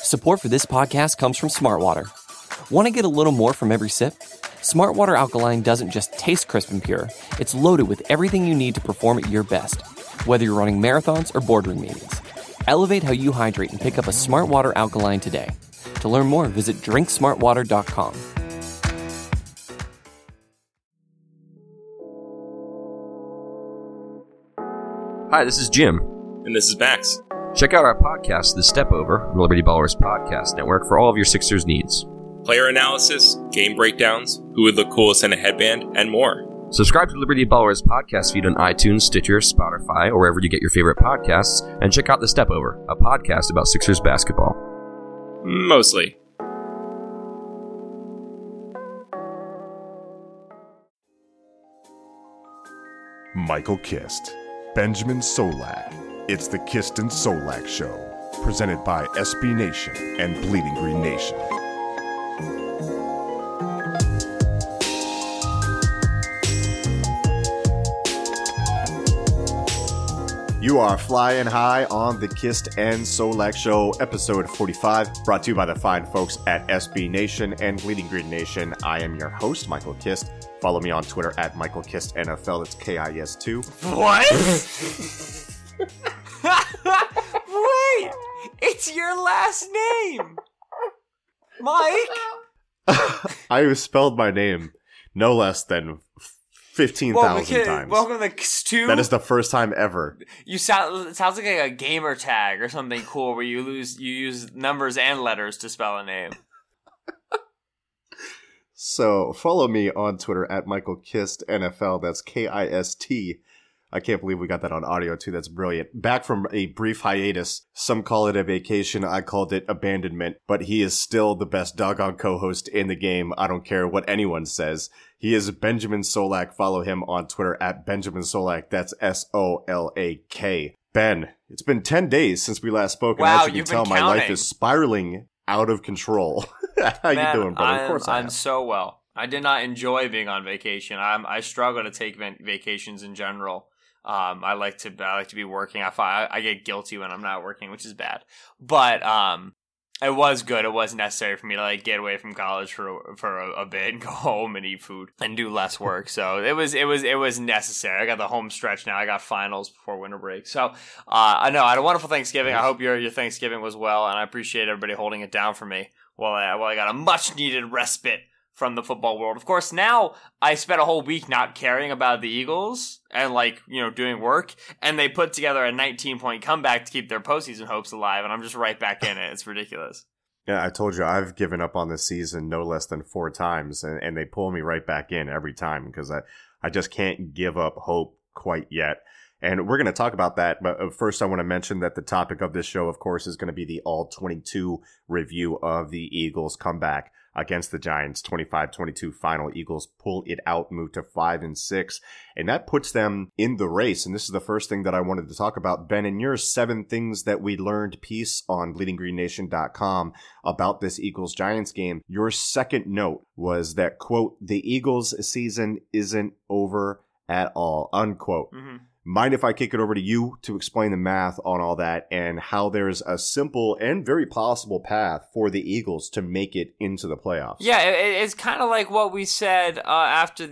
Support for this podcast comes from Smartwater. Want to get a little more from every sip? Smartwater Alkaline doesn't just taste crisp and pure, it's loaded with everything you need to perform at your best, whether you're running marathons or boardroom meetings. Elevate how you hydrate and pick up a Smartwater Alkaline today. To learn more, visit drinksmartwater.com. Hi, this is Jim. And this is Max. Check out our podcast, The Step Over, the Liberty Ballers Podcast Network, for all of your Sixers needs. Player analysis, game breakdowns, who would look coolest in a headband, and more. Subscribe to Liberty Ballers podcast feed on iTunes, Stitcher, Spotify, or wherever you get your favorite podcasts, and check out The Step Over, a podcast about Sixers basketball. Mostly. Michael Kist, Benjamin Solak. It's the Kist and Solak Show, presented by SB Nation and Bleeding Green Nation. You are flying high on the Kist and Solak Show, episode 45, brought to you by the fine folks at SB Nation and Bleeding Green Nation. I am your host, Michael Kist. Follow me on Twitter at Michael Kist NFL. It's KIS2. What? Wait! It's your last name! Mike? I spelled my name no less than 15,000 times. Welcome to Stu. That is the first time ever. It sounds like a gamer tag or something cool where you use numbers and letters to spell a name. So follow me on Twitter at Michael Kist NFL. That's KIST. I can't believe we got that on audio too. That's brilliant. Back from a brief hiatus. Some call it a vacation. I called it abandonment. But he is still the best doggone co-host in the game. I don't care what anyone says. He is Benjamin Solak. Follow him on Twitter at Benjamin Solak. That's SOLAK. Ben, it's been 10 days since we last spoke. Wow, and as you can tell, my life is spiraling out of control. How you doing, brother? Of course I'm so well. I did not enjoy being on vacation. I struggle to take vacations in general. I like to be working. I get guilty when I'm not working, which is bad. But it was good. It was necessary for me to get away from college for a bit and go home and eat food and do less work. So it was necessary. I got the home stretch now. I got finals before winter break. So I know I had a wonderful Thanksgiving. I hope your Thanksgiving was well, and I appreciate everybody holding it down for me while I got a much needed respite from the football world. Of course, now I spent a whole week not caring about the Eagles and doing work, and they put together a 19-point comeback to keep their postseason hopes alive, and I'm just right back in it. It's ridiculous. Yeah, I told you I've given up on this season no less than 4 times, and they pull me right back in every time because I just can't give up hope quite yet. And we're going to talk about that, but first I want to mention that the topic of this show, of course, is going to be the All-22 review of the Eagles' comeback against the Giants, 25-22 final. Eagles pull it out, move to 5-6, and that puts them in the race. And this is the first thing that I wanted to talk about. Ben, in your 7 things that we learned piece on bleedinggreennation.com about this Eagles-Giants game, your second note was that, quote, the Eagles season isn't over at all, unquote. Mm-hmm. Mind if I kick it over to you to explain the math on all that and how there's a simple and very possible path for the Eagles to make it into the playoffs? Yeah, it's kind of like what we said after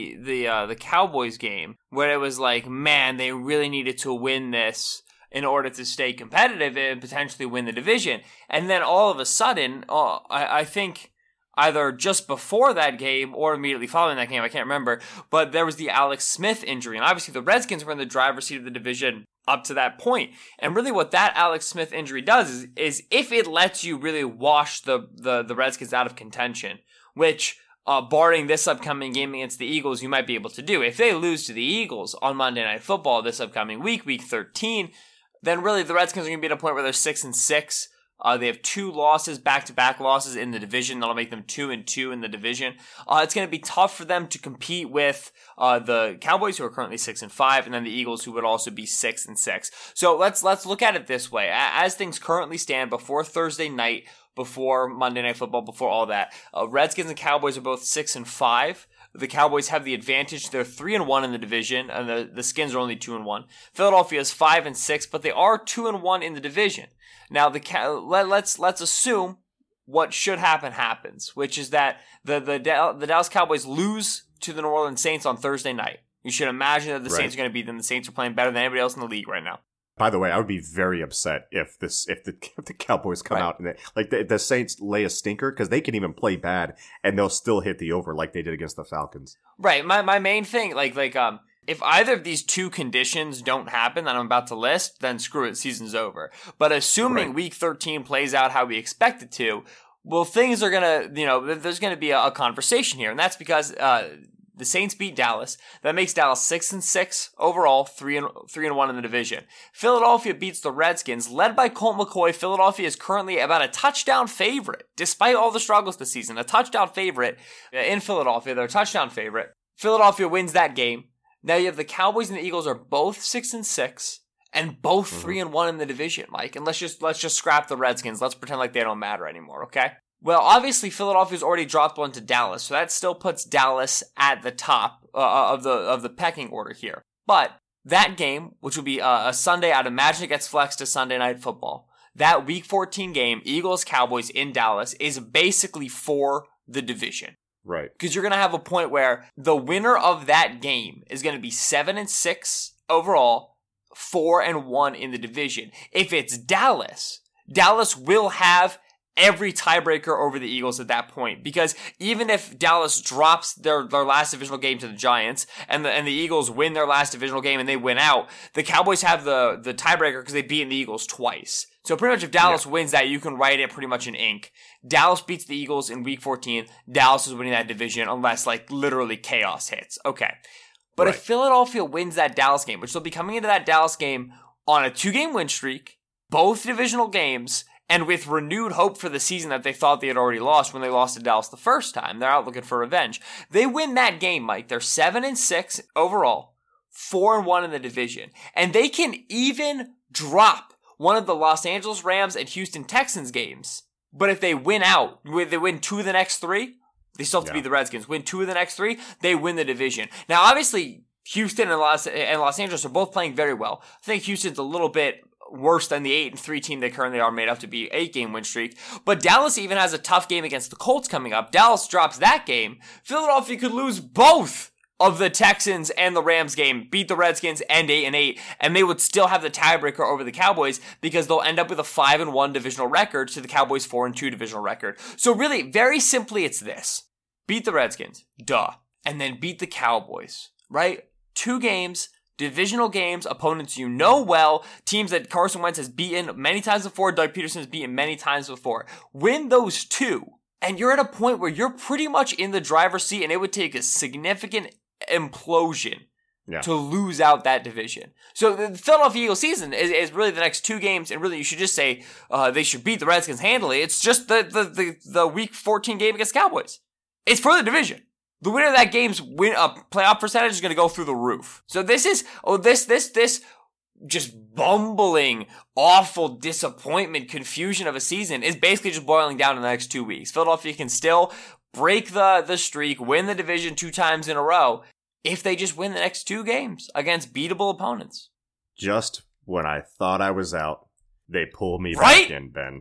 the Cowboys game, where it was like, man, they really needed to win this in order to stay competitive and potentially win the division. And then all of a sudden, I think either just before that game or immediately following that game, I can't remember, but there was the Alex Smith injury. And obviously the Redskins were in the driver's seat of the division up to that point. And really what that Alex Smith injury does is if it lets you really wash the Redskins out of contention, which barring this upcoming game against the Eagles, you might be able to do. If they lose to the Eagles on Monday Night Football this upcoming week 13, then really the Redskins are going to be at a point where they're 6-6. They have 2 losses, back-to-back losses in the division. That'll make them 2-2 in the division. It's going to be tough for them to compete with the Cowboys, who are currently 6-5, and then the Eagles, who would also be 6-6. So let's look at it this way. As things currently stand, before Thursday night, before Monday Night Football, before all that, Redskins and Cowboys are both 6-5. The Cowboys have the advantage. They're 3-1 in the division, and the Skins are only 2-1. Philadelphia is 5-6, but they are 2-1 in the division. Now, let's assume what should happen happens, which is that the Dallas Cowboys lose to the New Orleans Saints on Thursday night. You should imagine that the Saints are going to beat them. The Saints are playing better than anybody else in the league right now. By the way, I would be very upset if the Cowboys come out and the Saints lay a stinker, because they can even play bad and they'll still hit the over like they did against the Falcons. Right. My main thing, if either of these two conditions don't happen that I'm about to list, then screw it, season's over. But assuming Week 13 plays out how we expect it to, well, things are gonna, there's gonna be a conversation here, and that's because the Saints beat Dallas. That makes Dallas 6-6 overall, 3-1 in the division. Philadelphia beats the Redskins, led by Colt McCoy. Philadelphia is currently about a touchdown favorite, despite all the struggles this season. A touchdown favorite in Philadelphia. They're a touchdown favorite. Philadelphia wins that game. Now you have the Cowboys and the Eagles are both 6-6 and both 3-1 in the division, Mike. And let's just scrap the Redskins. Let's pretend like they don't matter anymore, okay? Well, obviously, Philadelphia's already dropped one to Dallas, so that still puts Dallas at the top of the pecking order here. But that game, which will be a Sunday, I'd imagine it gets flexed to Sunday Night Football. That Week 14 game, Eagles-Cowboys in Dallas, is basically for the division. Right. Because you're going to have a point where the winner of that game is going to be 7-6 overall, 4-1 in the division. If it's Dallas will have every tiebreaker over the Eagles at that point, because even if Dallas drops their last divisional game to the Giants and the Eagles win their last divisional game and they win out, the Cowboys have the tiebreaker because they beat the Eagles twice. So pretty much if Dallas wins that, you can write it pretty much in ink. Dallas beats the Eagles in Week 14. Dallas is winning that division unless literally chaos hits. Okay. But if Philadelphia wins that Dallas game, which they'll be coming into that Dallas game on a 2-game win streak, both divisional games, and with renewed hope for the season that they thought they had already lost when they lost to Dallas the first time. They're out looking for revenge. They win that game, Mike. They're 7-6 overall, 4-1 in the division. And they can even drop one of the Los Angeles Rams and Houston Texans games. But if they win out, they win 2 of the next 3, they still have to beat the Redskins. Win 2 of the next 3, they win the division. Now, obviously, Houston and Los Angeles are both playing very well. I think Houston's a little bit worse than the 8-3 team they currently are, made up to be 8-game win streak. But Dallas even has a tough game against the Colts coming up. Dallas drops that game. Philadelphia could lose both of the Texans and the Rams game, beat the Redskins, and 8-8, and they would still have the tiebreaker over the Cowboys because they'll end up with a 5-1 divisional record to the Cowboys' 4-2 divisional record. So really, very simply, it's this. Beat the Redskins, duh, and then beat the Cowboys, right? 2 games, divisional games, opponents you know well, teams that Carson Wentz has beaten many times before, Doug Peterson has beaten many times before. Win those 2, and you're at a point where you're pretty much in the driver's seat, and it would take a significant implosion to lose out that division. So the Philadelphia Eagles season is really the next 2 games, and really you should just say they should beat the Redskins handily. It's just the Week 14 game against Cowboys. It's for the division. The winner of that game's playoff percentage is going to go through the roof. So this just bumbling, awful disappointment, confusion of a season is basically just boiling down in the next 2 weeks. Philadelphia can still break the streak, win the division 2 times in a row, if they just win the next 2 games against beatable opponents. Just when I thought I was out, they pull me back in, Ben.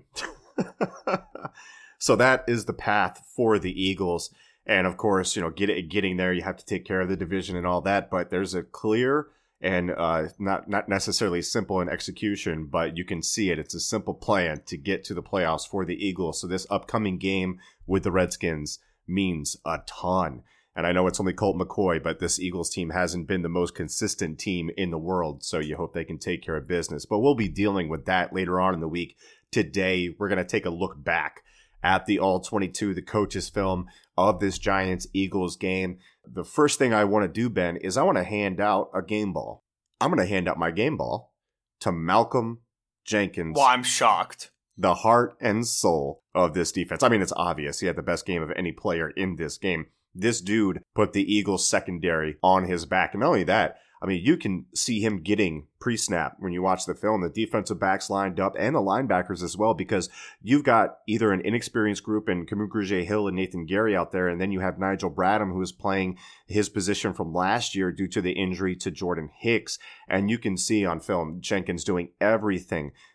So that is the path for the Eagles. And of course, getting there, you have to take care of the division and all that. But there's a clear and not necessarily simple in execution, but you can see it. It's a simple plan to get to the playoffs for the Eagles. So this upcoming game with the Redskins means a ton. And I know it's only Colt McCoy, but this Eagles team hasn't been the most consistent team in the world. So you hope they can take care of business. But we'll be dealing with that later on in the week. Today, we're going to take a look back at the All-22, the coaches' film of this Giants-Eagles game. The first thing I want to do, Ben, is I want to hand out a game ball. I'm going to hand out my game ball to Malcolm Jenkins. Well, I'm shocked. The heart and soul of this defense. I mean, it's obvious. He had the best game of any player in this game. This dude put the Eagles secondary on his back. And not only that, I mean, you can see him getting pre-snap when you watch the film, the defensive backs lined up and the linebackers as well, because you've got either an inexperienced group in Kamu Grugier-Hill and Nathan Gary out there, and then you have Nigel Bradham, who is playing his position from last year due to the injury to Jordan Hicks. And you can see on film Jenkins doing everything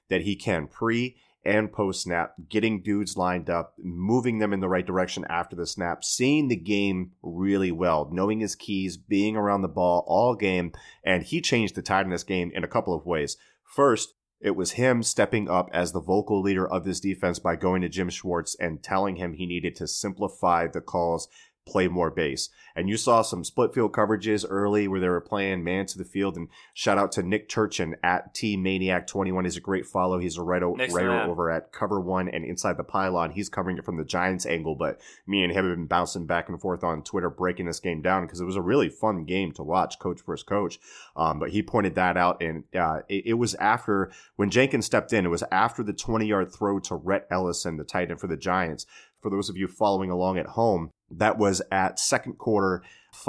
that he can pre and post snap, getting dudes lined up, moving them in the right direction after the snap, seeing the game really well, knowing his keys, being around the ball all game. And he changed the tide in this game in a couple of ways. First, it was him stepping up as the vocal leader of this defense by going to Jim Schwartz and telling him he needed to simplify the calls, play more base. And you saw some split field coverages early where they were playing man to the field. And shout out to Nick Turchin at TManiac21. He's a great follow. He's a writer over at Cover One and Inside the Pylon. He's covering it from the Giants angle, but me and him have been bouncing back and forth on Twitter, breaking this game down because it was a really fun game to watch, coach versus coach. But he pointed that out, and it was after, when Jenkins stepped in, it was after the 20-yard throw to Rhett Ellison, the tight end for the Giants. For those of you following along at home, that was at second quarter,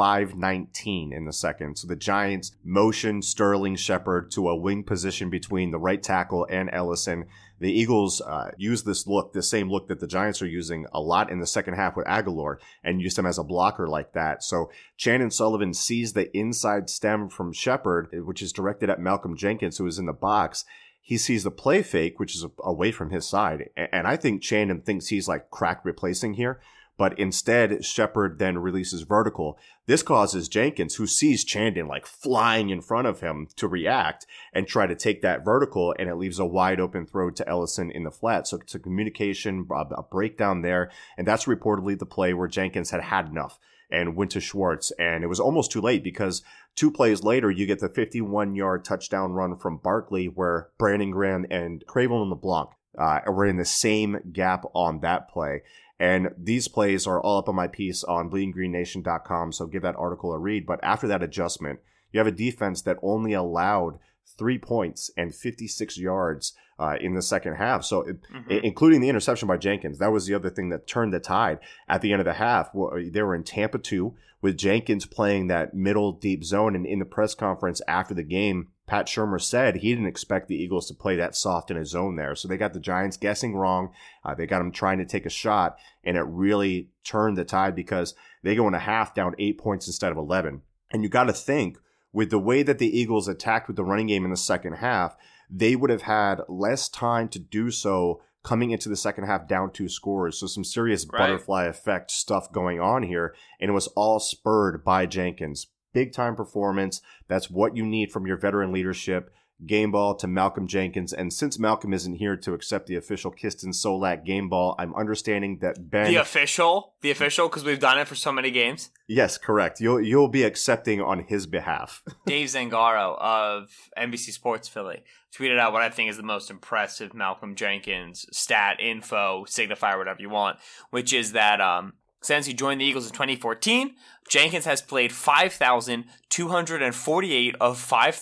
5:19 in the second. So the Giants motioned Sterling Shepard to a wing position between the right tackle and Ellison. The Eagles used this look, the same look that the Giants are using a lot in the second half with Aguilar, and used him as a blocker like that. So Chandon Sullivan sees the inside stem from Shepard, which is directed at Malcolm Jenkins, who is in the box. He sees the play fake, which is away from his side. And I think Chandon thinks he's like crack replacing here. But instead, Shepard then releases vertical. This causes Jenkins, who sees Chandon like flying in front of him, to react and try to take that vertical, and it leaves a wide open throw to Ellison in the flat. So it's a communication, a breakdown there. And that's reportedly the play where Jenkins had enough and went to Schwartz. And it was almost too late because 2 plays later, you get the 51-yard touchdown run from Barkley where Brandon Graham and Craven LeBlanc were in the same gap on that play. And these plays are all up on my piece on bleedinggreennation.com, so give that article a read. But after that adjustment, you have a defense that only allowed 3 points and 56 yards in the second half. So including the interception by Jenkins, that was the other thing that turned the tide at the end of the half. They were in Tampa 2 with Jenkins playing that middle deep zone. And in the press conference after the game, Pat Shurmur said he didn't expect the Eagles to play that soft in a zone there. So they got the Giants guessing wrong. They got them trying to take a shot, and it really turned the tide because they go in a half down 8 points instead of 11. And you got to think, with the way that the Eagles attacked with the running game in the second half, they would have had less time to do so coming into the second half down 2 scores. So some serious butterfly effect stuff going on here. And it was all spurred by Jenkins. Big time performance. That's what you need from your veteran leadership. Game ball to Malcolm Jenkins. And since Malcolm isn't here to accept the official Kiston Solak game ball, I'm understanding that Ben... The official, because we've done it for so many games. Yes, correct. You'll be accepting on his behalf. Dave Zangaro of NBC Sports Philly tweeted out what I think is the most impressive Malcolm Jenkins stat, info, signifier, whatever you want, which is that since he joined the Eagles in 2014, Jenkins has played 5,248 of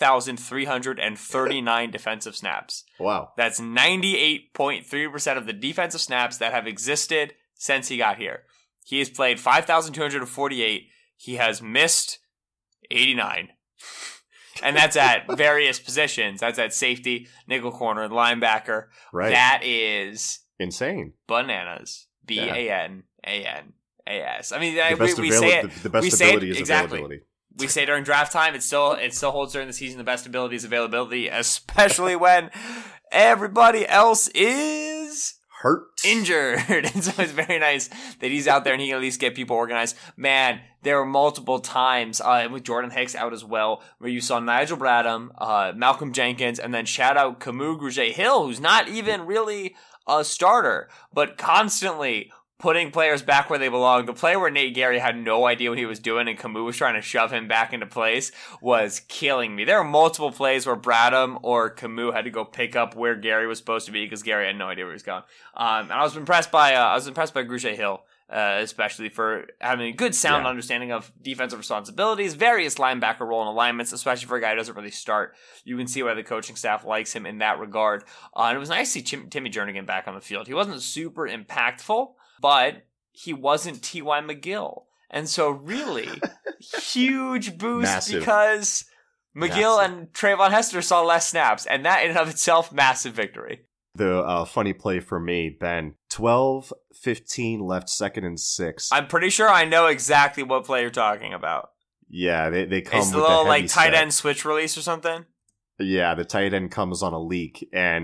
5,339 defensive snaps. Wow. That's 98.3% of the defensive snaps that have existed since he got here. He has played 5,248. He has missed 89. And that's at various positions. That's at safety, nickel corner, linebacker. Right. That is insane. Bananas. BANANAS. I mean, we say it. The best ability is availability. We say during draft time, it still holds during the season. The best ability is availability, especially when everybody else is hurt, injured. And so it's very nice that he's out there and he can at least get people organized. Man, there were multiple times with Jordan Hicks out as well where you saw Nigel Bradham, Malcolm Jenkins, and then shout out Camus Grugier-Hill, who's not even really a starter, but constantly putting players back where they belong. The play where Nate Gary had no idea what he was doing and Camus was trying to shove him back into place was killing me. There are multiple plays where Bradham or Camus had to go pick up where Gary was supposed to be because Gary had no idea where he was going. And I was impressed by Grugier-Hill, especially for having a good sound understanding of defensive responsibilities, various linebacker role and alignments, especially for a guy who doesn't really start. You can see why the coaching staff likes him in that regard. And it was nice to see Timmy Jernigan back on the field. He wasn't super impactful, but he wasn't T.Y. McGill. And so really, huge boost. Massive. Because McGill and Trayvon Hester saw less snaps. And that in and of itself, massive victory. The funny play for me, Ben, 12-15 left, 2nd and 6. I'm pretty sure I know exactly what play you're talking about. Yeah, they come it's with a little like tight end switch release or something? Yeah, the tight end comes on a leak, and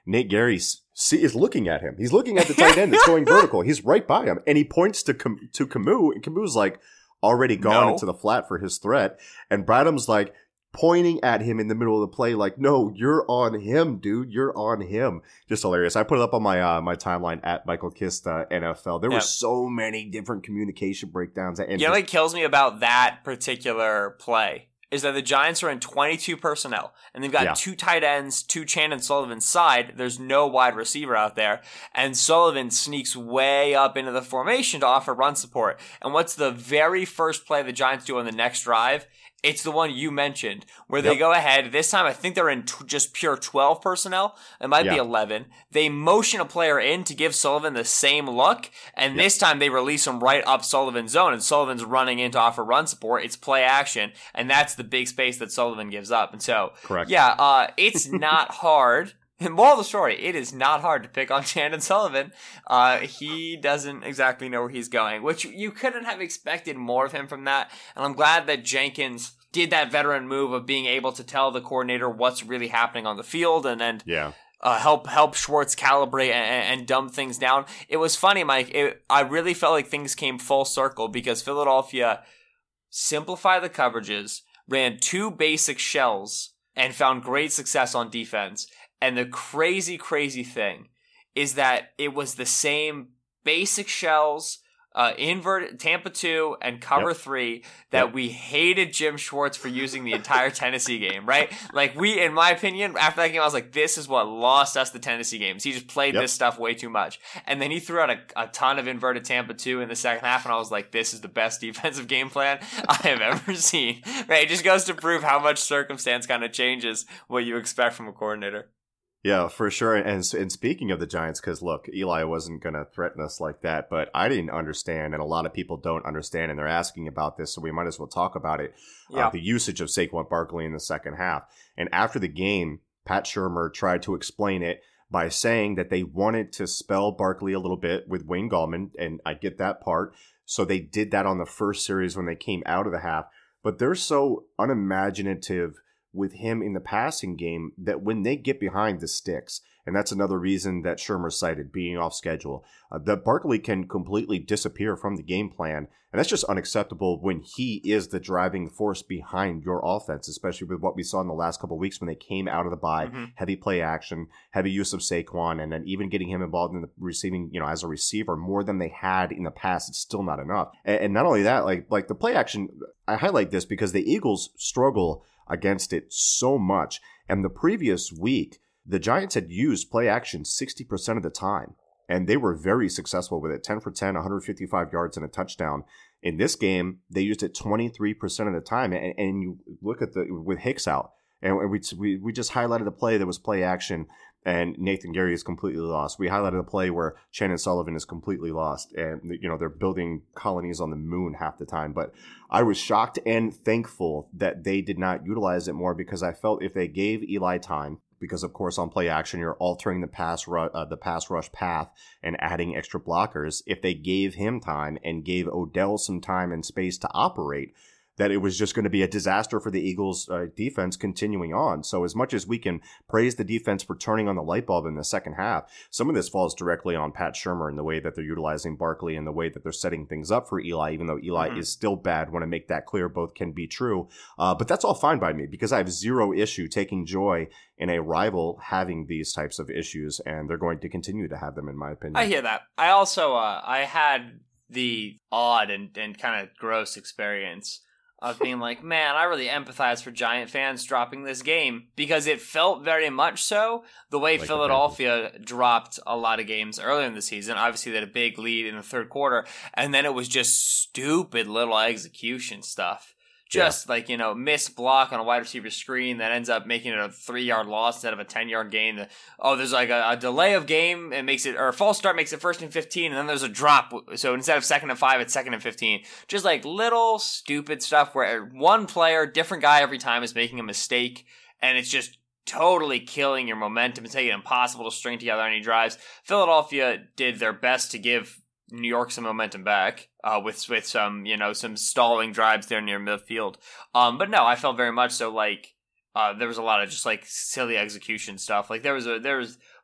Nate Gary is looking at him. He's looking at the tight end that's going vertical. He's right by him, and he points to Camus, and Camus' like already gone into the flat for his threat, and Bradham's like pointing at him in the middle of the play like, no, you're on him, dude. You're on him. Just hilarious. I put it up on my my timeline at Michael Kist NFL. There were so many different communication breakdowns. And what kills me about that particular play is that the Giants are in 22 personnel, and they've got 2 tight ends, 2 Chandon Sullivan side. There's no wide receiver out there, and Sullivan sneaks way up into the formation to offer run support. And what's the very first play the Giants do on the next drive? It's the one you mentioned, where they go ahead. This time, I think they're in just pure 12 personnel. It might be 11. They motion a player in to give Sullivan the same look, and this time they release him right up Sullivan's zone, and Sullivan's running in to offer run support. It's play action, and that's the big space that Sullivan gives up. And so, it's not hard. Moral of the story, it is not hard to pick on Chandon Sullivan. He doesn't exactly know where he's going, which you couldn't have expected more of him from that. And I'm glad that Jenkins did that veteran move of being able to tell the coordinator what's really happening on the field and help Schwartz calibrate and dumb things down. It was funny, Mike. I really felt like things came full circle because Philadelphia simplified the coverages, ran 2 basic shells, and found great success on defense. And the crazy, crazy thing is that it was the same basic shells, invert Tampa 2 and cover 3 that we hated Jim Schwartz for using the entire Tennessee game, right? Like in my opinion, after that game, I was like, this is what lost us the Tennessee games. He just played this stuff way too much. And then he threw out a ton of inverted Tampa 2 in the second half, and I was like, this is the best defensive game plan I have ever seen, right? It just goes to prove how much circumstance kind of changes what you expect from a coordinator. Yeah, for sure. And speaking of the Giants, because look, Eli wasn't going to threaten us like that, but I didn't understand, and a lot of people don't understand, and they're asking about this, so we might as well talk about it. The usage of Saquon Barkley in the second half. And after the game, Pat Shurmur tried to explain it by saying that they wanted to spell Barkley a little bit with Wayne Gallman, and I get that part. So they did that on the first series when they came out of the half, but they're so unimaginative with him in the passing game that when they get behind the sticks, and that's another reason that Shurmur cited being off schedule, that Barkley can completely disappear from the game plan. And that's just unacceptable when he is the driving force behind your offense, especially with what we saw in the last couple of weeks when they came out of the bye, heavy play action, heavy use of Saquon, and then even getting him involved in the receiving, as a receiver more than they had in the past. It's still not enough. And not only that, like the play action, I highlight this because the Eagles struggle against it so much. And the previous week, the Giants had used play action 60% of the time, and they were very successful with it. 10 for 10, 155 yards and a touchdown. In this game, they used it 23% of the time. And you look at with Hicks out, and we just highlighted a play that was play action, and Nathan Gary is completely lost. We highlighted a play where Chandon Sullivan is completely lost, and they're building colonies on the moon half the time. But I was shocked and thankful that they did not utilize it more, because I felt if they gave Eli time, because of course on play action you're altering the pass rush path and adding extra blockers. If they gave him time and gave Odell some time and space to operate, that it was just going to be a disaster for the Eagles defense continuing on. So as much as we can praise the defense for turning on the light bulb in the second half, some of this falls directly on Pat Shurmur and the way that they're utilizing Barkley and the way that they're setting things up for Eli, even though Eli is still bad. Want to make that clear. Both can be true. But that's all fine by me, because I have zero issue taking joy in a rival having these types of issues, and they're going to continue to have them, in my opinion. I hear that. I also, I had the odd and kind of gross experience of being like, man, I really empathize for Giant fans dropping this game, because it felt very much so the way Philadelphia dropped a lot of games earlier in the season. Obviously, they had a big lead in the third quarter, and then it was just stupid little execution stuff. Just missed block on a wide receiver screen that ends up making it a 3-yard loss instead of a 10-yard gain. There's like a delay of game and a false start makes it 1st and 15, and then there's a drop. So instead of 2nd and 5, it's 2nd and 15. Just like little stupid stuff where one player, different guy every time, is making a mistake, and it's just totally killing your momentum. It's making it impossible to string together any drives. Philadelphia did their best to give New York some momentum back with some some stalling drives there near midfield. But no, I felt very much so like there was a lot of just like silly execution stuff. Like there was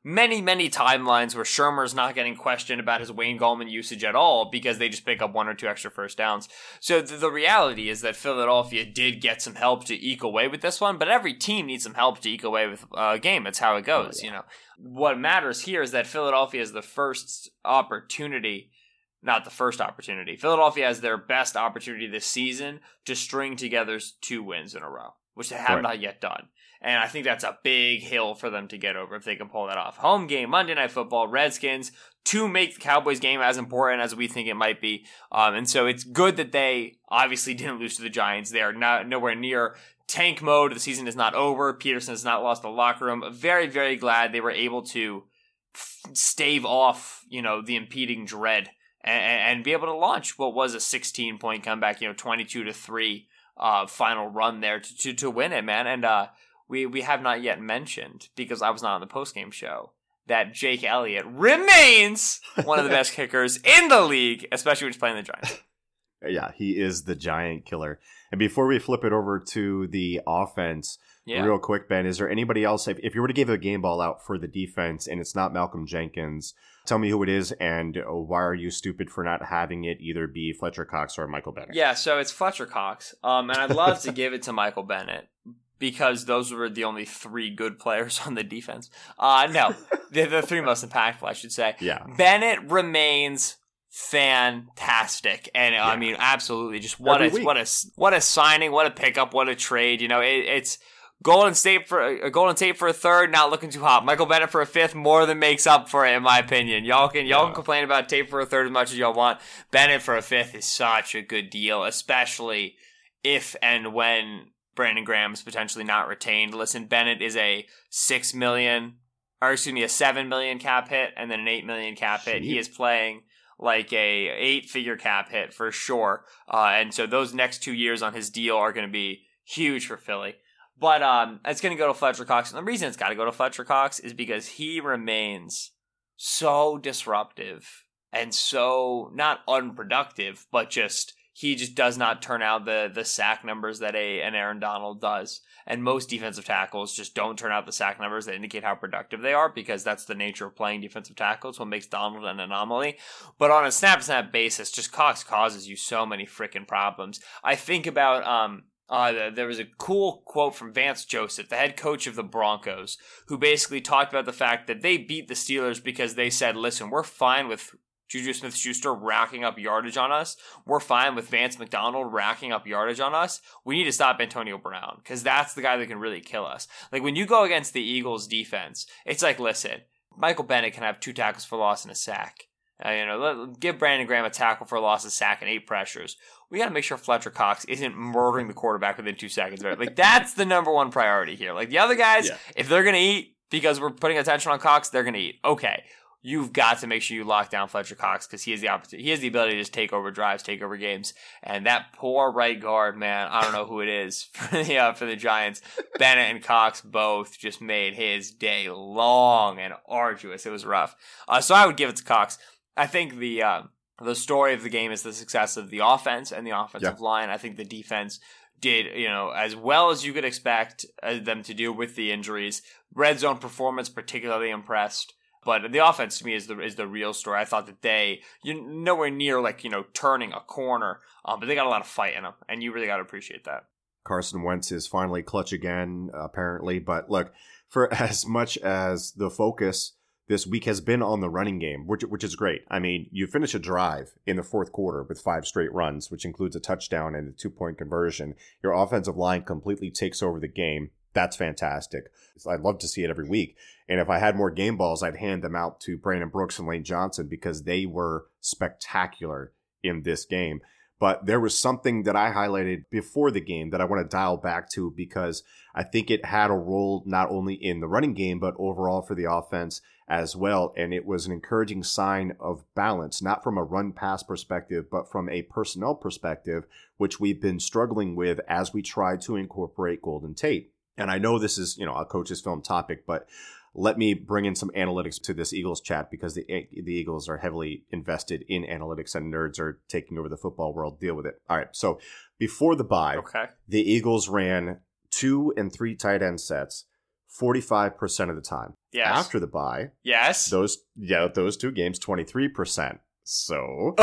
many, many timelines where Shermer's not getting questioned about his Wayne Gallman usage at all because they just pick up 1 or 2 extra first downs. So the reality is that Philadelphia did get some help to eke away with this one, but every team needs some help to eke away with a game. That's how it goes, you know. What matters here is that Philadelphia is the first opportunity, not the first opportunity. Philadelphia has their best opportunity this season to string together 2 wins in a row, which they have not yet done. And I think that's a big hill for them to get over if they can pull that off. Home game, Monday Night Football, Redskins, to make the Cowboys game as important as we think it might be. And so it's good that they obviously didn't lose to the Giants. They are nowhere near tank mode. The season is not over. Peterson has not lost the locker room. Very, very glad they were able to stave off, you know, the impeding dread and be able to launch what was a 16-point comeback, you know, 22-3 final run there to win it, man. And we have not yet mentioned, because I was not on the postgame show, that Jake Elliott remains one of the best kickers in the league, especially when he's playing the Giants. Yeah, he is the giant killer. And before we flip it over to the offense, real quick, Ben, is there anybody else, if you were to give a game ball out for the defense and it's not Malcolm Jenkins, tell me who it is, and why are you stupid for not having it either be Fletcher Cox or Michael Bennett? Yeah, so it's Fletcher Cox. And I'd love to give it to Michael Bennett, because those were the only 3 good players on the defense. No, they're the 3 most impactful, I should say. Yeah. Bennett remains fantastic, and I mean, absolutely, just what a signing, what a pickup, what a trade. You know, it's Golden Tate for a third, not looking too hot. Michael Bennett for a 5th, more than makes up for it, in my opinion. Y'all can complain about Tate for a third as much as y'all want. Bennett for a 5th is such a good deal, especially if and when Brandon Graham's potentially not retained. Listen, Bennett is a $7 million cap hit, and then an $8 million cap hit. He is playing like a 8-figure cap hit for sure. And so those next 2 years on his deal are going to be huge for Philly. But it's going to go to Fletcher Cox. And the reason it's got to go to Fletcher Cox is because he remains so disruptive and so not unproductive, but he just does not turn out the sack numbers that an Aaron Donald does. And most defensive tackles just don't turn out the sack numbers that indicate how productive they are, because that's the nature of playing defensive tackles, what makes Donald an anomaly. But on a snap-to-snap basis, just Cox causes you so many freaking problems. I think about there was a cool quote from Vance Joseph, the head coach of the Broncos, who basically talked about the fact that they beat the Steelers because they said, listen, we're fine with Juju Smith-Schuster racking up yardage on us. We're fine with Vance McDonald racking up yardage on us. We need to stop Antonio Brown, because that's the guy that can really kill us. Like, when you go against the Eagles defense, it's like, listen, Michael Bennett can have 2 tackles for loss and a sack. Give Brandon Graham a tackle for a loss, a sack, and 8 pressures. We got to make sure Fletcher Cox isn't murdering the quarterback within 2 seconds. Right? Like, that's the number one priority here. Like, the other guys, if they're going to eat because we're putting attention on Cox, they're going to eat. Okay. You've got to make sure you lock down Fletcher Cox, because he has the opportunity. He has the ability to just take over drives, take over games. And that poor right guard, man, I don't know who it is for the Giants. Bennett and Cox both just made his day long and arduous. It was rough. So I would give it to Cox. I think the story of the game is the success of the offense and the offensive line. I think the defense did, as well as you could expect them to do with the injuries. Red zone performance, particularly impressed. But the offense to me is the real story. I thought that you're nowhere near turning a corner, but they got a lot of fight in them, and you really got to appreciate that. Carson Wentz is finally clutch again, apparently. But look, for as much as the focus this week has been on the running game, which is great. I mean, you finish a drive in the 4th quarter with 5 straight runs, which includes a touchdown and a 2-point conversion. Your offensive line completely takes over the game. That's fantastic. I'd love to see it every week. And if I had more game balls, I'd hand them out to Brandon Brooks and Lane Johnson, because they were spectacular in this game. But there was something that I highlighted before the game that I want to dial back to, because I think it had a role not only in the running game, but overall for the offense as well. And it was an encouraging sign of balance, not from a run-pass perspective, but from a personnel perspective, which we've been struggling with as we try to incorporate Golden Tate. And I know this is, a coach's film topic, but let me bring in some analytics to this Eagles chat, because the Eagles are heavily invested in analytics and nerds are taking over the football world. Deal with it. All right. So before the bye, the Eagles ran 2 and 3 tight end sets, 45% of the time. Yes. After the bye, Yes. those 2 games, 23%. So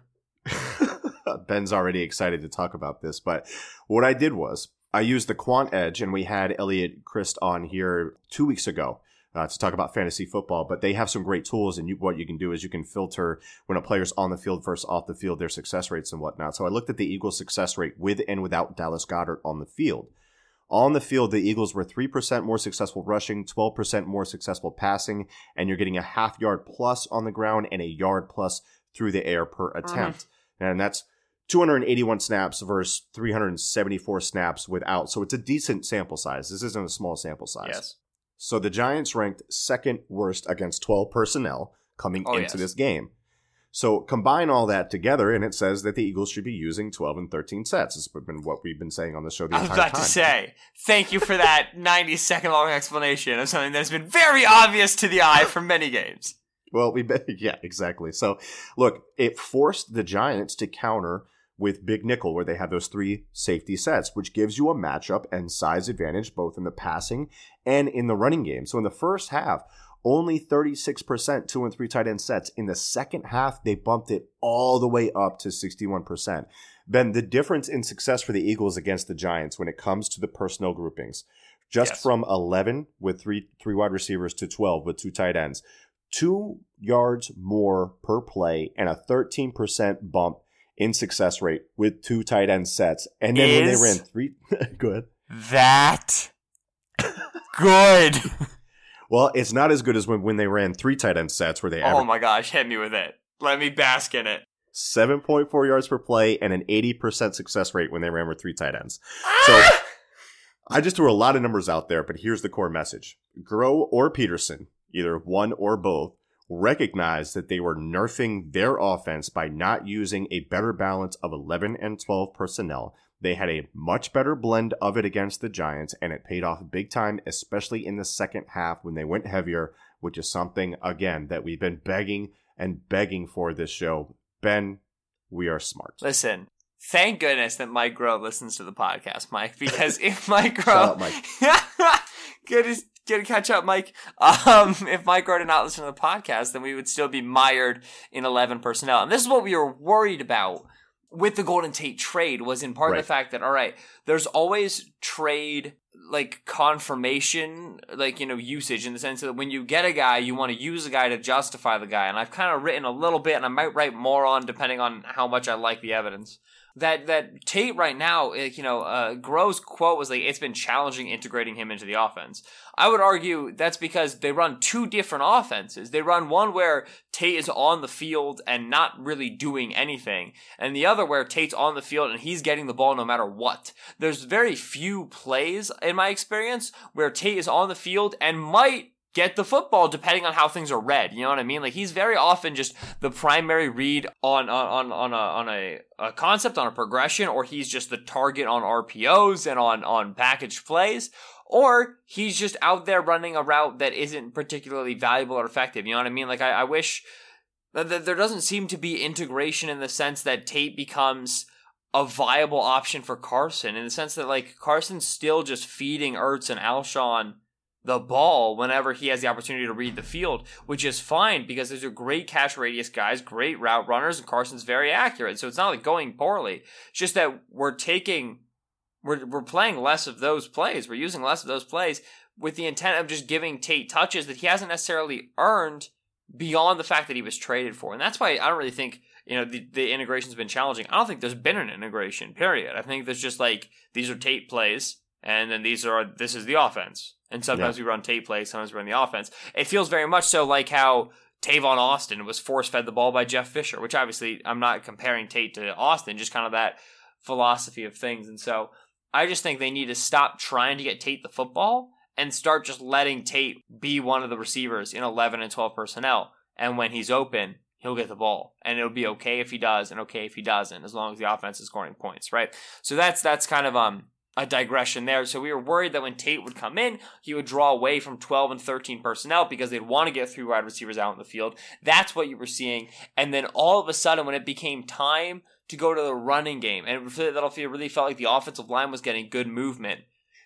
Ben's already excited to talk about this, but what I did was I used the Quant Edge, and we had Elliot Christ on here 2 weeks ago to talk about fantasy football, but they have some great tools, and what you can do is you can filter when a player's on the field versus off the field, their success rates and whatnot. So I looked at the Eagles' success rate with and without Dallas Goedert on the field. On the field, the Eagles were 3% more successful rushing, 12% more successful passing, and you're getting a half yard plus on the ground and a yard plus through the air per attempt. And that's 281 snaps versus 374 snaps without. So it's a decent sample size. This isn't a small sample size. Yes. So the Giants ranked second worst against 12 personnel coming into this game. So combine all that together, and it says that the Eagles should be using 12 and 13 sets. It's been what we've been saying on the show the entire time. I was about to say, thank you for that 90-second long explanation of something that's been very obvious to the eye for many games. Well, yeah, exactly. So, look, it forced the Giants to counter with Big Nickel, where they have those 3 safety sets, which gives you a matchup and size advantage both in the passing and in the running game. So in the first half, only 36% 2 and 3 tight end sets. In the second half, they bumped it all the way up to 61%. Ben, the difference in success for the Eagles against the Giants when it comes to the personnel groupings, just from 11 with three wide receivers to 12 with 2 tight ends, 2 yards more per play and a 13% bump in success rate with 2 tight end sets. And then when they ran 3, go ahead. That good. Well, it's not as good as when they ran 3 tight end sets where they averaged. Oh my gosh, hit me with it. Let me bask in it. 7.4 yards per play and an 80% success rate when they ran with 3 tight ends. So I just threw a lot of numbers out there, but here's the core message. Groh or Peterson, either one or both, recognized that they were nerfing their offense by not using a better balance of 11 and 12 personnel. They had a much better blend of it against the Giants, and it paid off big time, especially in the second half when they went heavier, which is something, again, that we've been begging for this show. Ben, we are smart. Listen, thank goodness that Mike Groh listens to the podcast, Mike, because if Mike Groh... Shut up, Mike. Good to catch up, Mike. If Mike Groh did not listen to the podcast, then we would still be mired in 11 personnel. And this is what we were worried about with the Golden Tate trade, was in part the fact that, all right, there's always trade confirmation, usage, in the sense that when you get a guy, you want to use a guy to justify the guy. And I've kind of written a little bit, and I might write more on depending on how much I like the evidence. That Tate right now, Groh's quote was it's been challenging integrating him into the offense. I would argue that's because they run 2 different offenses. They run one where Tate is on the field and not really doing anything, and the other where Tate's on the field and he's getting the ball no matter what. There's very few plays, in my experience, where Tate is on the field and might get the football depending on how things are read. You know what I mean? He's very often just the primary read on a concept, on a progression, or he's just the target on RPOs and on package plays, or he's just out there running a route that isn't particularly valuable or effective. You know what I mean? I wish that there doesn't seem to be integration in the sense that Tate becomes a viable option for Carson, in the sense that Carson's still just feeding Ertz and Alshon the ball whenever he has the opportunity to read the field, which is fine because those are great catch radius guys, great route runners, and Carson's very accurate. So it's not going poorly. It's just that we're playing less of those plays. We're using less of those plays with the intent of just giving Tate touches that he hasn't necessarily earned beyond the fact that he was traded for. And that's why I don't really think, the integration's been challenging. I don't think there's been an integration, period. I think there's just these are Tate plays, and then this is the offense. And sometimes we run Tate plays, sometimes we run the offense. It feels very much so like how Tavon Austin was force-fed the ball by Jeff Fisher, which obviously I'm not comparing Tate to Austin, just kind of that philosophy of things. And so I just think they need to stop trying to get Tate the football and start just letting Tate be one of the receivers in 11 and 12 personnel. And when he's open, he'll get the ball. And it'll be okay if he does and okay if he doesn't, as long as the offense is scoring points, right? So that's kind of a digression there. So we were worried that when Tate would come in, he would draw away from 12 and 13 personnel because they'd want to get 3 wide receivers out in the field. That's what you were seeing. And then all of a sudden, when it became time to go to the running game, and that'll really felt like the offensive line was getting good movement,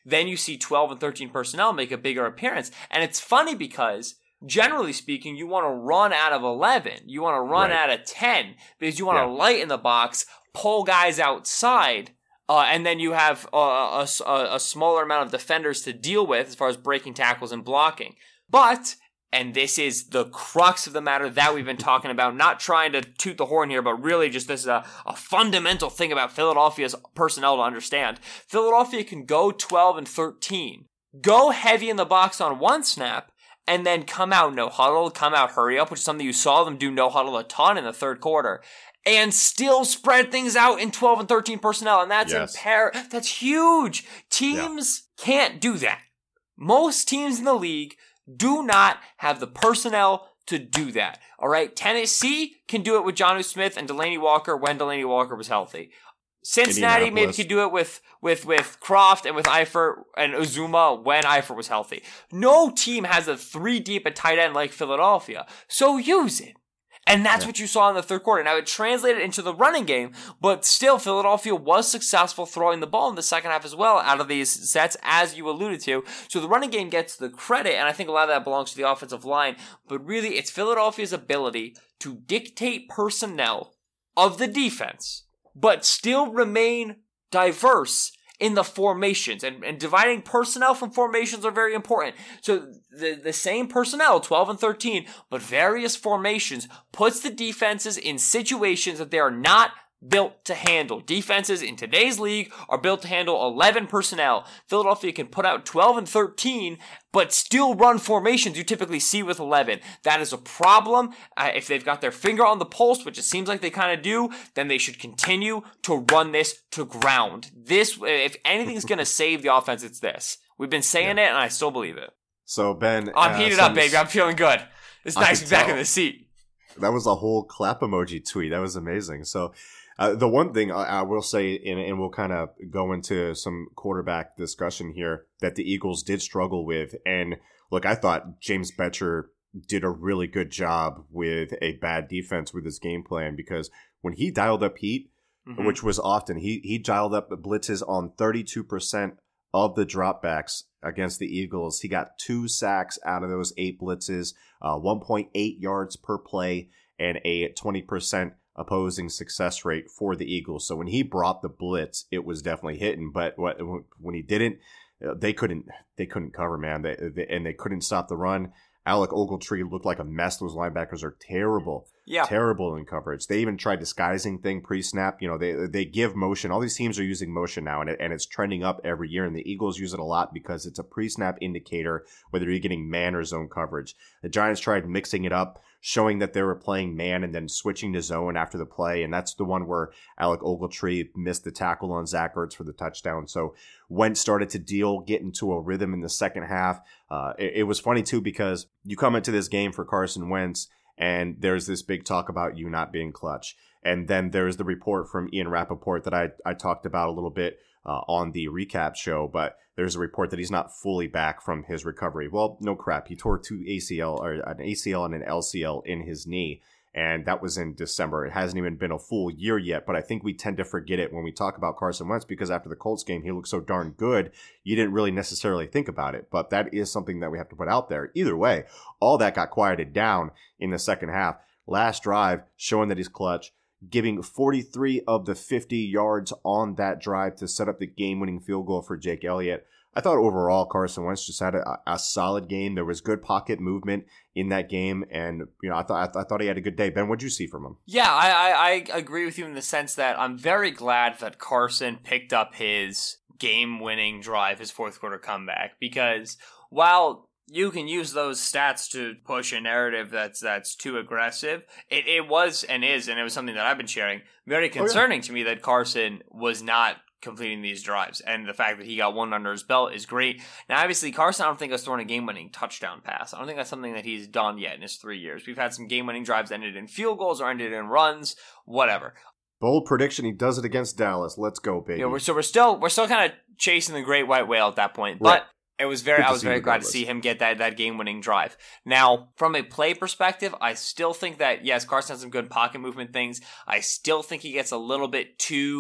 then you see 12 and 13 personnel make a bigger appearance. And it's funny because generally speaking, you want to run out of 11. You want to run out of 10 because you want to lighten the box, pull guys outside, and then you have a smaller amount of defenders to deal with as far as breaking tackles and blocking. But, and this is the crux of the matter that we've been talking about, not trying to toot the horn here, but really just this is a fundamental thing about Philadelphia's personnel to understand. Philadelphia can go 12 and 13, go heavy in the box on one snap, and then come out no huddle, come out hurry up, which is something you saw them do no huddle a ton in the third quarter, and still spread things out in 12 and 13 personnel. And that's that's huge. Teams can't do that. Most teams in the league do not have the personnel to do that. All right. Tennessee can do it with Jonnu Smith and Delanie Walker when Delanie Walker was healthy. Cincinnati maybe could do it with Croft and with Eifert and Uzuma when Eifert was healthy. No team has a 3 deep at tight end like Philadelphia. So use it. And that's what you saw in the third quarter. Now, it translated into the running game, but still, Philadelphia was successful throwing the ball in the second half as well out of these sets, as you alluded to. So the running game gets the credit, and I think a lot of that belongs to the offensive line. But really, it's Philadelphia's ability to dictate personnel of the defense, but still remain diverse in the formations, and dividing personnel from formations are very important. So the same personnel, 12 and 13, but various formations, puts the defenses in situations that they are not built to handle. Defenses in today's league are built to handle 11 personnel. Philadelphia can put out 12 and 13, but still run formations you typically see with 11. That is a problem. If they've got their finger on the pulse, which it seems like they kind of do, then they should continue to run this to ground. This, if anything's going to save the offense, it's this. We've been saying it, and I still believe it. So, Ben... I'm heated up, baby. I'm feeling good. It's nice to be back in the seat. That was a whole clap emoji tweet. That was amazing. So... the one thing I will say, and we'll kind of go into some quarterback discussion here, that the Eagles did struggle with. And look, I thought James Bettcher did a really good job with a bad defense with his game plan, because when he dialed up heat, which was often, he dialed up blitzes on 32% of the dropbacks against the Eagles. He got 2 sacks out of those 8 blitzes, 1.8 yards per play, and a 20% opposing success rate for the Eagles. So when he brought the blitz, it was definitely hitting. But when he didn't, they couldn't cover, man. They couldn't stop the run. Alec Ogletree looked like a mess. Those linebackers are terrible. Terrible in coverage. They even tried disguising thing pre-snap. You know, they give motion. All these teams are using motion now, and it's trending up every year. And the Eagles use it a lot because it's a pre-snap indicator whether you're getting man or zone coverage. The Giants tried mixing it up, showing that they were playing man and then switching to zone after the play. And that's the one where Alec Ogletree missed the tackle on Zach Ertz for the touchdown. So Wentz started to get into a rhythm in the second half. It was funny too, because you come into this game for Carson Wentz and there's this big talk about you not being clutch. And then there's the report from Ian Rappaport that I talked about a little bit on the recap show, but there's a report that he's not fully back from his recovery. Well, no crap. He tore 2 ACL, or an ACL and an LCL in his knee, and that was in December. It hasn't even been a full year yet, but I think we tend to forget it when we talk about Carson Wentz, because after the Colts game, he looked so darn good, you didn't really necessarily think about it, but that is something that we have to put out there. Either way, all that got quieted down in the second half. Last drive, showing that he's clutch, giving 43 of the 50 yards on that drive to set up the game-winning field goal for Jake Elliott. I thought overall Carson Wentz just had a solid game. There was good pocket movement in that game, and I thought he had a good day. Ben, what'd you see from him? Yeah, I agree with you in the sense that I'm very glad that Carson picked up his game-winning drive, his fourth quarter comeback, because while you can use those stats to push a narrative that's too aggressive, it was and is, and it was something that I've been sharing, very concerning to me that Carson was not completing these drives, and the fact that he got one under his belt is great. Now, obviously, Carson, I don't think has thrown a game-winning touchdown pass. I don't think that's something that he's done yet in his 3 years. We've had some game-winning drives ended in field goals or ended in runs, whatever. Bold prediction, he does it against Dallas. Let's go, baby. Yeah, we're still kind of chasing the great white whale at that point, right. But I was very glad to see him get that game-winning drive. Now, from a play perspective, I still think that, yes, Carson has some good pocket movement things. I still think he gets a little bit too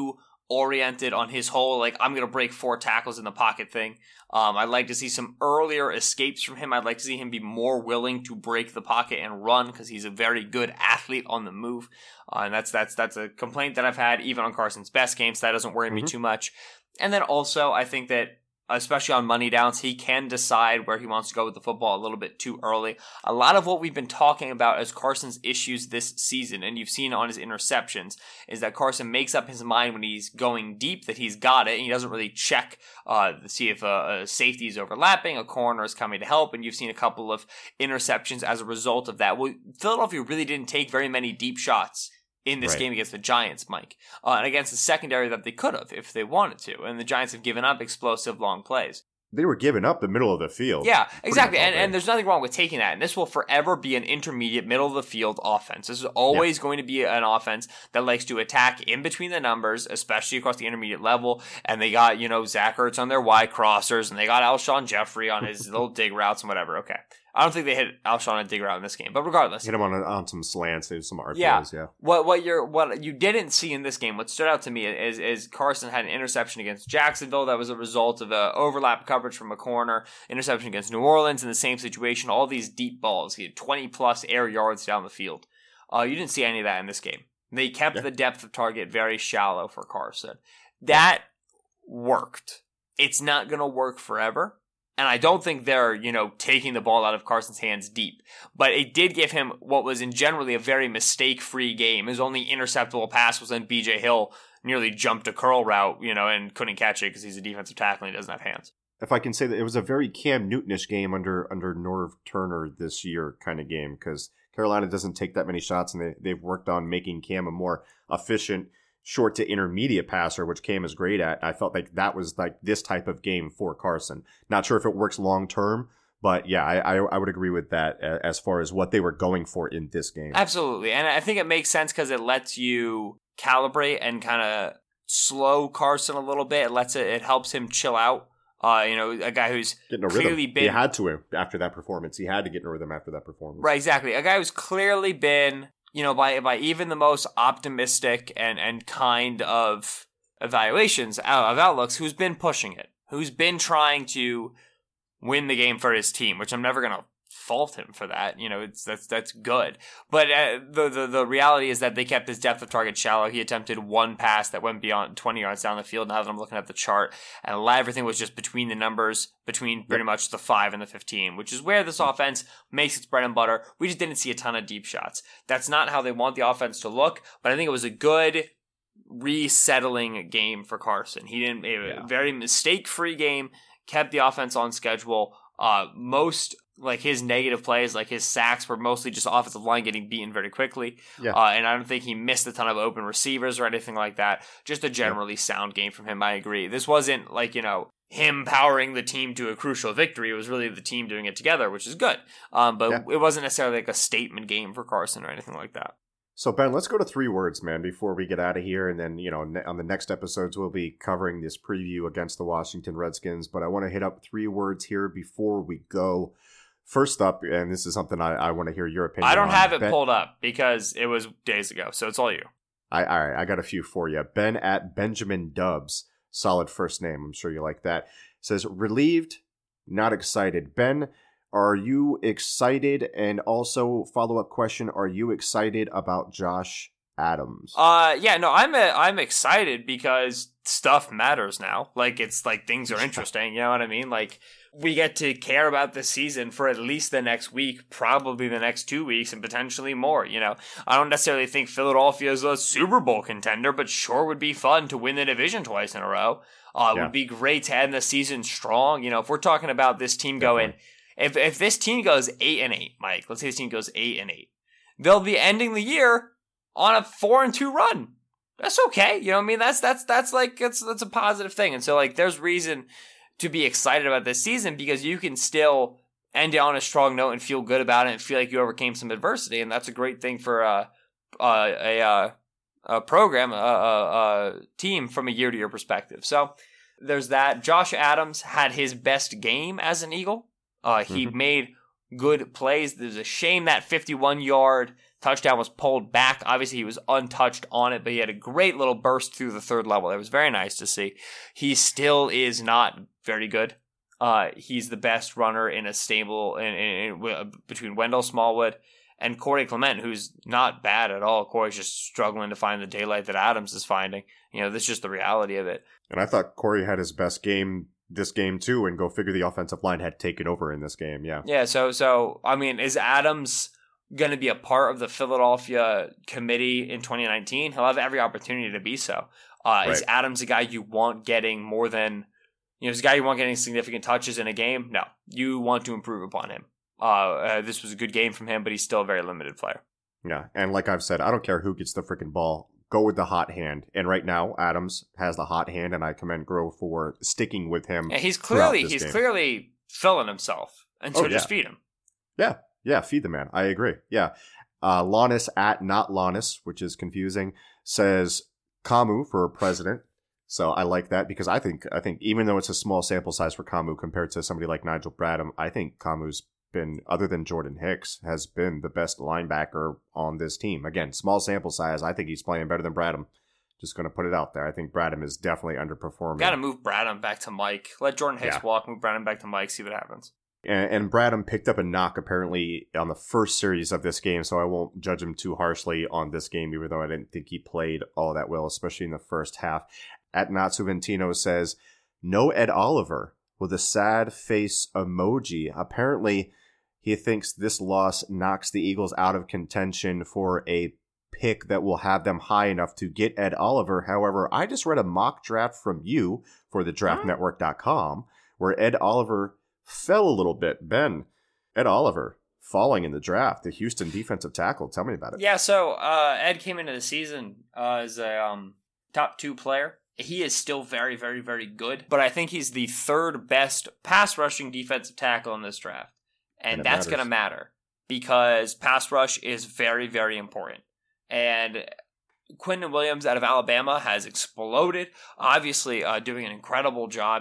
oriented on his whole, like, I'm going to break 4 tackles in the pocket thing. I'd like to see some earlier escapes from him. I'd like to see him be more willing to break the pocket and run because he's a very good athlete on the move. And that's a complaint that I've had even on Carson's best games. So that doesn't worry me too much. And then also, I think that especially on money downs, he can decide where he wants to go with the football a little bit too early. A lot of what we've been talking about as Carson's issues this season, and you've seen on his interceptions, is that Carson makes up his mind when he's going deep that he's got it, and he doesn't really check to see if a safety is overlapping, a corner is coming to help, and you've seen a couple of interceptions as a result of that. Well, Philadelphia really didn't take very many deep shots in this game against the Giants, Mike, and against the secondary that they could have if they wanted to. And the Giants have given up explosive long plays. They were giving up the middle of the field. Yeah, exactly. And there's nothing wrong with taking that. And this will forever be an intermediate, middle of the field offense. This is always going to be an offense that likes to attack in between the numbers, especially across the intermediate level. And they got, Zach Ertz on their wide crossers, and they got Alshon Jeffrey on his little dig routes and whatever. Okay. I don't think they hit Alshon on a dig route in this game, but regardless, hit him on some slants, some RPOs. Yeah. What you didn't see in this game, what stood out to me is Carson had an interception against Jacksonville that was a result of a overlap coverage from a corner. Interception against New Orleans in the same situation. All these deep balls, he had 20 plus air yards down the field. You didn't see any of that in this game. They kept the depth of target very shallow for Carson. That worked. It's not going to work forever. And I don't think they're, taking the ball out of Carson's hands deep. But it did give him what was in generally a very mistake-free game. His only interceptable pass was when B.J. Hill nearly jumped a curl route, and couldn't catch it because he's a defensive tackle and he doesn't have hands. If I can say that it was a very Cam Newton-ish game under Norv Turner this year kind of game, because Carolina doesn't take that many shots, and they've worked on making Cam a more efficient short to intermediate passer, which Cam is great at. I felt like that was like this type of game for Carson. Not sure if it works long term, but yeah, I would agree with that as far as what they were going for in this game. Absolutely. And I think it makes sense because it lets you calibrate and kind of slow Carson a little bit. It helps him chill out. A guy who's clearly been... He had to after that performance. He had to get in a rhythm after that performance. Right, exactly. A guy who's clearly been... by even the most optimistic and kind of evaluations of outlooks, who's been pushing it, who's been trying to win the game for his team, which I'm never going to fault him for that. That's good. But the reality is that they kept his depth of target shallow. He attempted one pass that went beyond 20 yards down the field. Now that I'm looking at the chart, and a lot of everything was just between the numbers, between pretty much the 5 and the 15, which is where this offense makes its bread and butter. We just didn't see a ton of deep shots. That's not how they want the offense to look, but I think it was a good resettling game for Carson. He didn't a very mistake-free game, kept the offense on schedule. Most like his negative plays, like his sacks, were mostly just offensive line getting beaten very quickly. And I don't think he missed a ton of open receivers or anything like that. Just a generally sound game from him. I agree. This wasn't like, him powering the team to a crucial victory. It was really the team doing it together, which is good. But it wasn't necessarily like a statement game for Carson or anything like that. So, Ben, let's go to 3 words, man, before we get out of here. And then, on the next episodes, we'll be covering this preview against the Washington Redskins. But I want to hit up 3 words here before we go. First up, and this is something I want to hear your opinion on. I don't have it pulled up because it was days ago, so it's all you. All right, I got a few for you. Ben at Benjamin Dubs, solid first name. I'm sure you like that. Says, relieved, not excited. Ben, are you excited? And also, follow-up question, are you excited about Josh Adams? I'm excited because stuff matters now. Like, it's like things are interesting, you know what I mean? Like, we get to care about this season for at least the next week, probably the next 2 weeks, and potentially more. I don't necessarily think Philadelphia is a Super Bowl contender, but sure would be fun to win the division twice in a row. It would be great to end the season strong. If we're talking about this team going, if this team goes 8-8, Mike, let's say this team goes 8-8, they'll be ending the year on a 4-2 run. That's okay. You know what I mean? That's a positive thing. And so like, there's reason to be excited about this season because you can still end it on a strong note and feel good about it and feel like you overcame some adversity. And that's a great thing for a program, a team from a year-to-year perspective. So there's that. Josh Adams had his best game as an Eagle. He made good plays. There's a shame that 51-yard touchdown was pulled back. Obviously, he was untouched on it, but he had a great little burst through the third level. It was very nice to see. He still is not very good. He's the best runner in a stable between Wendell Smallwood and Corey Clement, who's not bad at all. Corey's just struggling to find the daylight that Adams is finding. That's just the reality of it. And I thought Corey had his best game this game too, and go figure the offensive line had taken over in this game. Yeah. Yeah. So I mean, is Adams going to be a part of the Philadelphia committee in 2019? He'll have every opportunity to be so. Right. Is Adams a guy you want getting more than, is a guy you want getting significant touches in a game? No, you want to improve upon him. This was a good game from him, but he's still a very limited player. Yeah. And like I've said, I don't care who gets the freaking ball. Go with the hot hand. And right now, Adams has the hot hand, and I commend Grove for sticking with him. Yeah, he's clearly filling himself, and so just feed him. Yeah, feed the man. I agree. Yeah. Lannis at not Lannis, which is confusing, says Kamu for president. So I like that because I think even though it's a small sample size for Kamu compared to somebody like Nigel Bradham, I think Kamu's been, other than Jordan Hicks, has been the best linebacker on this team. Again, small sample size. I think he's playing better than Bradham. Just going to put it out there. I think Bradham is definitely underperforming. Got to move Bradham back to Mike. Let Jordan Hicks walk, move Bradham back to Mike, see what happens. And Bradham picked up a knock apparently on the first series of this game, so I won't judge him too harshly on this game, even though I didn't think he played all that well, especially in the first half. At Natsuventino says, no Ed Oliver with a sad face emoji. Apparently, he thinks this loss knocks the Eagles out of contention for a pick that will have them high enough to get Ed Oliver. However, I just read a mock draft from you for the draftnetwork.com where Ed Oliver fell a little bit. Ben, Ed Oliver falling in the draft, the Houston defensive tackle. Tell me about it. Yeah, so Ed came into the season as a top 2 player. He is still very, very, very good, but I think he's the third best pass rushing defensive tackle in this draft. And that's going to matter because pass rush is very, very important. And Quinton Williams out of Alabama has exploded, obviously doing an incredible job.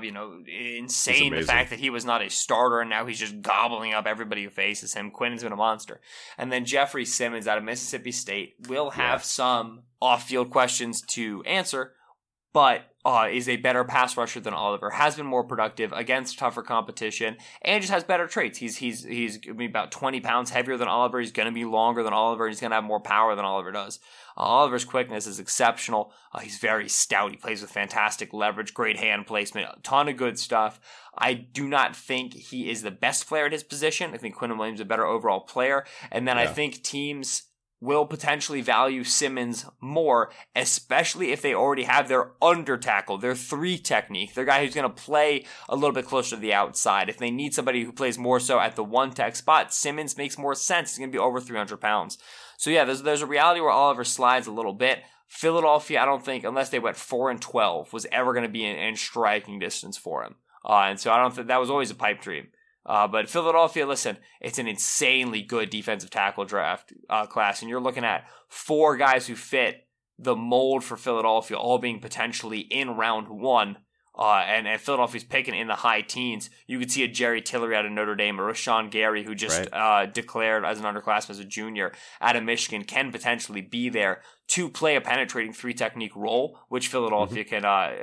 Insane the fact that he was not a starter and now he's just gobbling up everybody who faces him. Quinton's been a monster. And then Jeffrey Simmons out of Mississippi State will have some off-field questions to answer, but is a better pass rusher than Oliver, has been more productive against tougher competition, and just has better traits. He's going to be about 20 pounds heavier than Oliver. He's going to be longer than Oliver. He's going to have more power than Oliver does. Oliver's quickness is exceptional. He's very stout. He plays with fantastic leverage, great hand placement, a ton of good stuff. I do not think he is the best player at his position. I think Quinton Williams is a better overall player. And then I think teams will potentially value Simmons more, especially if they already have their under tackle, their 3 technique, their guy who's going to play a little bit closer to the outside. If they need somebody who plays more so at the 1 tech spot, Simmons makes more sense. He's going to be over 300 pounds. So yeah, there's a reality where Oliver slides a little bit. Philadelphia, I don't think, unless they went 4-12, was ever going to be in striking distance for him. And so I don't think that was always a pipe dream. But Philadelphia, listen, it's an insanely good defensive tackle draft class, and you're looking at 4 guys who fit the mold for Philadelphia, all being potentially in round 1. And Philadelphia's picking in the high teens. You could see a Jerry Tillery out of Notre Dame, or Rashawn Gary, who just declared as an underclassman as a junior out of Michigan, can potentially be there to play a penetrating 3 technique role, which Philadelphia can,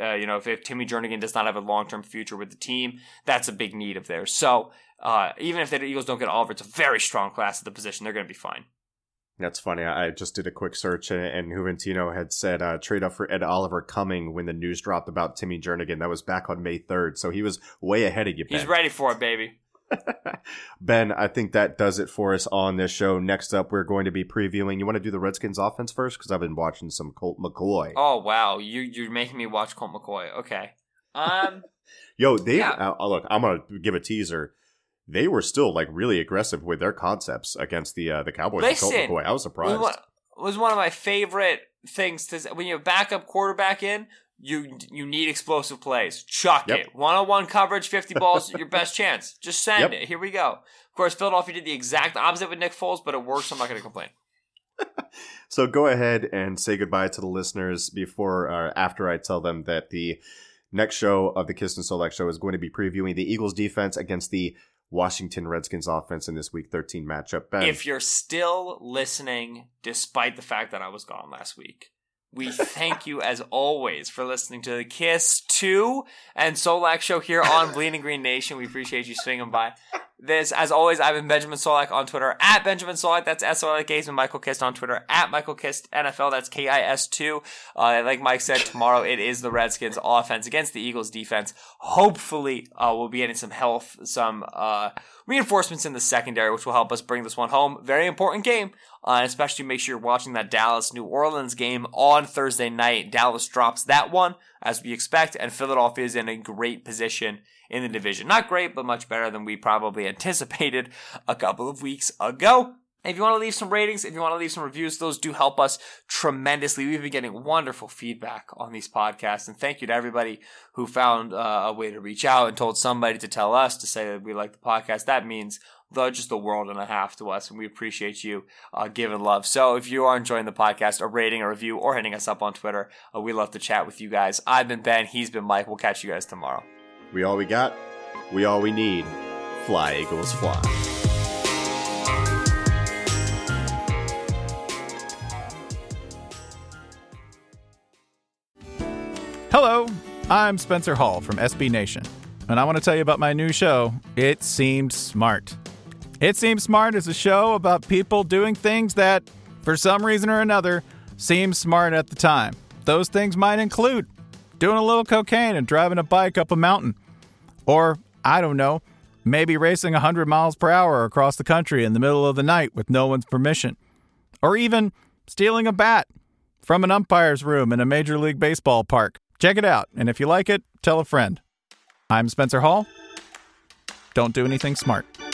if Timmy Jernigan does not have a long-term future with the team, that's a big need of theirs. So even if the Eagles don't get Oliver, it's a very strong class at the position. They're going to be fine. That's funny. I just did a quick search, and Juventino had said trade up for Ed Oliver coming when the news dropped about Timmy Jernigan. That was back on May 3rd, so he was way ahead of you, Ben. He's ready for it, baby. Ben, I think that does it for us on this show. Next up, we're going to be previewing. You want to do the Redskins offense first? Because I've been watching some Colt McCoy. Oh, wow. You're making me watch Colt McCoy. Okay. Yo, look, I'm going to give a teaser. They were still really aggressive with their concepts against the Cowboys. Listen, Colt McCoy. I was surprised. It was one of my favorite things to when you have backup quarterback in. You need explosive plays. Chuck it. 1-on-1 coverage, 50 balls, your best chance. Just send it. Here we go. Of course, Philadelphia did the exact opposite with Nick Foles, but it works, so I'm not going to complain. So go ahead and say goodbye to the listeners after I tell them that the next show of the Kist and Solak Show is going to be previewing the Eagles defense against the Washington Redskins offense in this Week 13 matchup. Ben. If you're still listening, despite the fact that I was gone last week, we thank you as always for listening to the Kiss 2 and Solak show here on Bleeding Green Nation. We appreciate you swinging by. This, as always, I've been Benjamin Solak on Twitter at Benjamin Solak. That's SOLAK. And Michael Kist on Twitter at Michael Kist NFL. That's KIS2. Like Mike said, tomorrow it is the Redskins offense against the Eagles defense. Hopefully, we'll be getting some reinforcements in the secondary, which will help us bring this one home. Very important game. Especially make sure you're watching that Dallas-New Orleans game on Thursday night. Dallas drops that one, as we expect, and Philadelphia is in a great position in the division. Not great, but much better than we probably anticipated a couple of weeks ago. If you want to leave some ratings, if you want to leave some reviews, those do help us tremendously. We've been getting wonderful feedback on these podcasts, and thank you to everybody who found a way to reach out and told somebody to tell us to say that we like the podcast. That means just the world and a half to us, and we appreciate you giving love. So if you are enjoying the podcast, a rating, a review, or hitting us up on Twitter, we love to chat with you guys. I've been Ben, he's been Mike. We'll catch you guys tomorrow. We all we got, we all we need. Fly, Eagles, fly. Hello, I'm Spencer Hall from SB Nation, and I want to tell you about my new show, It Seemed Smart. It Seems Smart is a show about people doing things that, for some reason or another, seem smart at the time. Those things might include doing a little cocaine and driving a bike up a mountain. Or, I don't know, maybe racing 100 miles per hour across the country in the middle of the night with no one's permission. Or even stealing a bat from an umpire's room in a Major League Baseball park. Check it out, and if you like it, tell a friend. I'm Spencer Hall. Don't do anything smart.